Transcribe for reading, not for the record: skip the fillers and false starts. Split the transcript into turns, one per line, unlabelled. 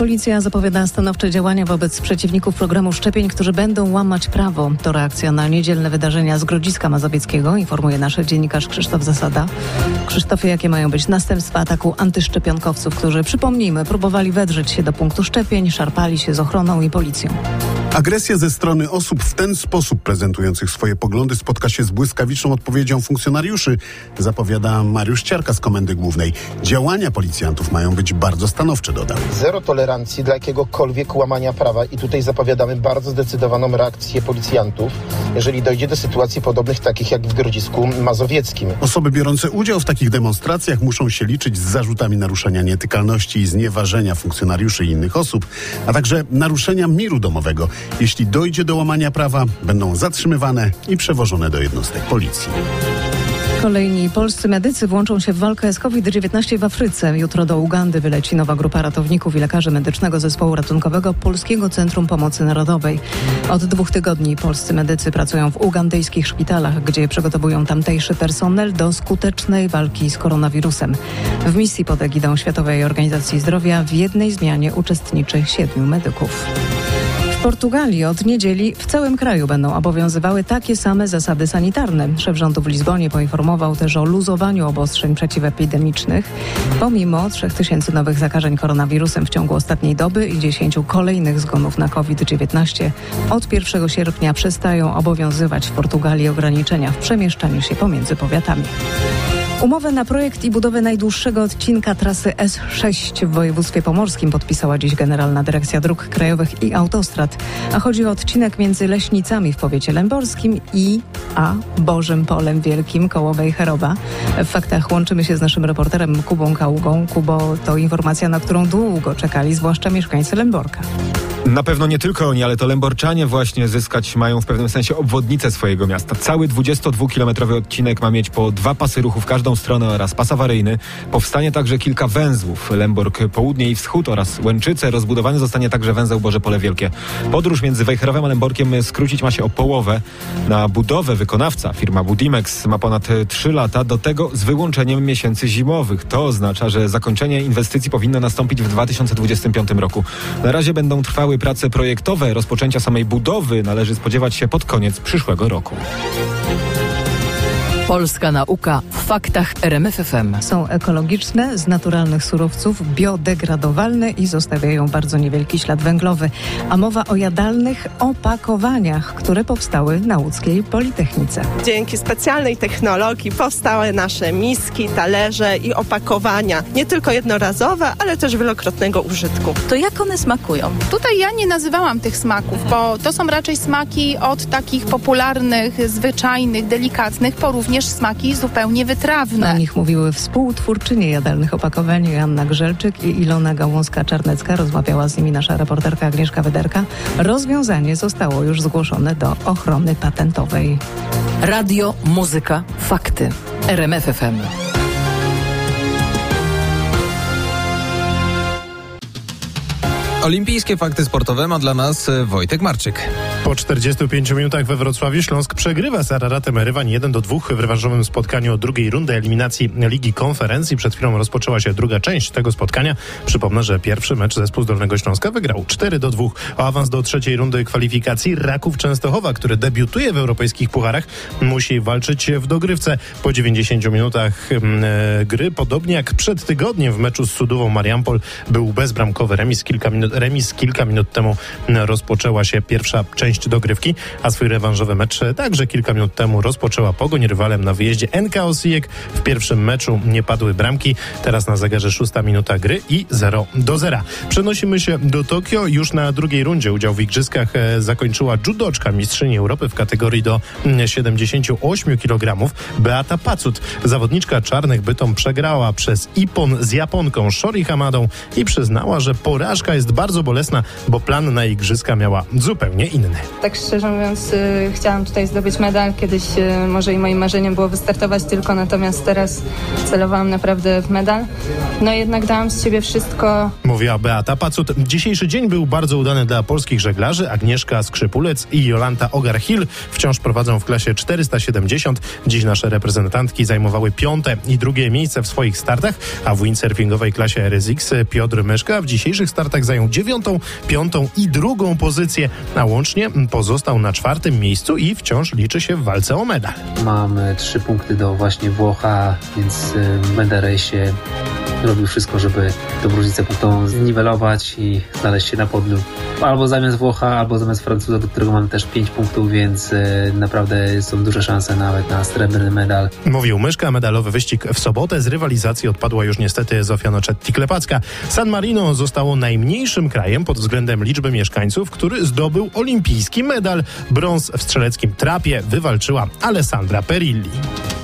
Policja zapowiada stanowcze działania wobec przeciwników programu szczepień, którzy będą łamać prawo. To reakcja na niedzielne wydarzenia z Grodziska Mazowieckiego, informuje nasz dziennikarz Krzysztof Zasada. Krzysztofie, jakie mają być następstwa ataku antyszczepionkowców, którzy, przypomnijmy, próbowali wedrzeć się do punktu szczepień, szarpali się z ochroną i policją?
Agresja ze strony osób w ten sposób prezentujących swoje poglądy spotka się z błyskawiczną odpowiedzią funkcjonariuszy, zapowiada Mariusz Ciarka z Komendy Głównej. Działania policjantów mają być bardzo stanowcze, dodał.
Zero tolerancji dla jakiegokolwiek łamania prawa i tutaj zapowiadamy bardzo zdecydowaną reakcję policjantów, jeżeli dojdzie do sytuacji podobnych takich jak w Grodzisku Mazowieckim.
Osoby biorące udział w takich demonstracjach muszą się liczyć z zarzutami naruszenia nietykalności i znieważenia funkcjonariuszy i innych osób, a także naruszenia miru domowego. Jeśli dojdzie do łamania prawa, będą zatrzymywane i przewożone do jednostek policji.
Kolejni polscy medycy włączą się w walkę z COVID-19 w Afryce. Jutro do Ugandy wyleci nowa grupa ratowników i lekarzy medycznego zespołu ratunkowego Polskiego Centrum Pomocy Narodowej. Od 2 tygodni polscy medycy pracują w ugandyjskich szpitalach, gdzie przygotowują tamtejszy personel do skutecznej walki z koronawirusem. W misji pod egidą Światowej Organizacji Zdrowia w jednej zmianie uczestniczy 7 medyków. W Portugalii od niedzieli w całym kraju będą obowiązywały takie same zasady sanitarne. Szef rządu w Lizbonie poinformował też o luzowaniu obostrzeń przeciwepidemicznych. Pomimo 3000 nowych zakażeń koronawirusem w ciągu ostatniej doby i 10 kolejnych zgonów na COVID-19, od 1 sierpnia przestają obowiązywać w Portugalii ograniczenia w przemieszczaniu się pomiędzy powiatami. Umowę na projekt i budowę najdłuższego odcinka trasy S6 w województwie pomorskim podpisała dziś Generalna Dyrekcja Dróg Krajowych i Autostrad, a chodzi o odcinek między Leśnicami w powiecie lęborskim a Bożym Polem Wielkim koło Wejherowa. W faktach łączymy się z naszym reporterem Kubą Kaługą. Kubo, to informacja, na którą długo czekali, zwłaszcza mieszkańcy Lęborka.
Na pewno nie tylko oni, ale to Lęborczanie właśnie zyskać mają w pewnym sensie obwodnicę swojego miasta. Cały 22-kilometrowy odcinek ma mieć po 2 pasy ruchu w każdą stronę oraz pas awaryjny. Powstanie także kilka węzłów. Lęborg Południe i Wschód oraz Łęczyce. Rozbudowany zostanie także węzeł Boże Pole Wielkie. Podróż między Wejherowem a Lęborkiem skrócić ma się o połowę. Na budowę wykonawca, firma Budimex, ma ponad 3 lata, do tego z wyłączeniem miesięcy zimowych. To oznacza, że zakończenie inwestycji powinno nastąpić w 2025 roku. Na razie będą trwały prace projektowe. Rozpoczęcia samej budowy należy spodziewać się pod koniec przyszłego roku.
Polska nauka w faktach RMF FM.
Są ekologiczne, z naturalnych surowców, biodegradowalne i zostawiają bardzo niewielki ślad węglowy. A mowa o jadalnych opakowaniach, które powstały na łódzkiej Politechnice.
Dzięki specjalnej technologii powstały nasze miski, talerze i opakowania. Nie tylko jednorazowe, ale też wielokrotnego użytku.
To jak one smakują? Tutaj ja nie nazywałam tych smaków, bo to są raczej smaki od takich popularnych, zwyczajnych, delikatnych, po również smaki zupełnie wytrawne.
O nich mówiły współtwórczynie jadalnych opakowań Joanna Grzelczyk i Ilona Gałązka-Czarnecka. Rozmawiała z nimi nasza reporterka Agnieszka Wyderka. Rozwiązanie zostało już zgłoszone do ochrony patentowej.
Radio, muzyka, fakty. RMF FM.
Olimpijskie fakty sportowe ma dla nas Wojtek Marczyk.
Po 45 minutach we Wrocławiu Śląsk przegrywa z Araratem Erywan 1-2 w rewanżowym spotkaniu o drugiej rundy eliminacji Ligi Konferencji. Przed chwilą rozpoczęła się druga część tego spotkania. Przypomnę, że pierwszy mecz zespół z Dolnego Śląska wygrał 4-2. O awans do trzeciej rundy kwalifikacji Raków Częstochowa, który debiutuje w europejskich pucharach, musi walczyć w dogrywce. Po 90 minutach gry, podobnie jak przed tygodniem w meczu z Sudową Mariampol, był bezbramkowy remis. Kilka minut temu rozpoczęła się pierwsza część dogrywki, a swój rewanżowy mecz także kilka minut temu rozpoczęła Pogoń. Rywalem na wyjeździe NK Osijek. W pierwszym meczu nie padły bramki. Teraz na zegarze 6 minuta gry i 0-0. Przenosimy się do Tokio. Już na drugiej rundzie udział w igrzyskach zakończyła judoczka mistrzyni Europy w kategorii do 78 kg Beata Pacut. Zawodniczka czarnych bytom przegrała przez ippon z Japonką Shori Hamadą i przyznała, że porażka jest bardzo bolesna, bo plan na igrzyska miała zupełnie inny.
Tak szczerze mówiąc, chciałam tutaj zdobyć medal. Kiedyś może i moim marzeniem było wystartować tylko, natomiast teraz celowałam naprawdę w medal. No jednak dałam z siebie wszystko.
Mówiła Beata Pacut. Dzisiejszy dzień był bardzo udany dla polskich żeglarzy. Agnieszka Skrzypulec i Jolanta Ogar-Hill wciąż prowadzą w klasie 470. Dziś nasze reprezentantki zajmowały 5. i 2. miejsce w swoich startach, a w windsurfingowej klasie RSX Piotr Myszka w dzisiejszych startach zajął 9., 5. i 2. pozycję, a łącznie pozostał na 4. miejscu i wciąż liczy się w walce o medal.
Mam 3 punkty do właśnie Włocha, więc w Menderesie robił wszystko, żeby tą różnicę punktową zniwelować i znaleźć się na podium. Albo zamiast Włocha, albo zamiast Francuza, do którego mamy też 5 punktów, więc naprawdę są duże szanse nawet na srebrny medal.
Mówił Myszka. Medalowy wyścig w sobotę. Z rywalizacji odpadła już niestety Zofia Nocetti-Klepacka. San Marino zostało najmniejszym krajem pod względem liczby mieszkańców, który zdobył olimpijski medal. Brąz w strzeleckim trapie wywalczyła Alessandra Perilli.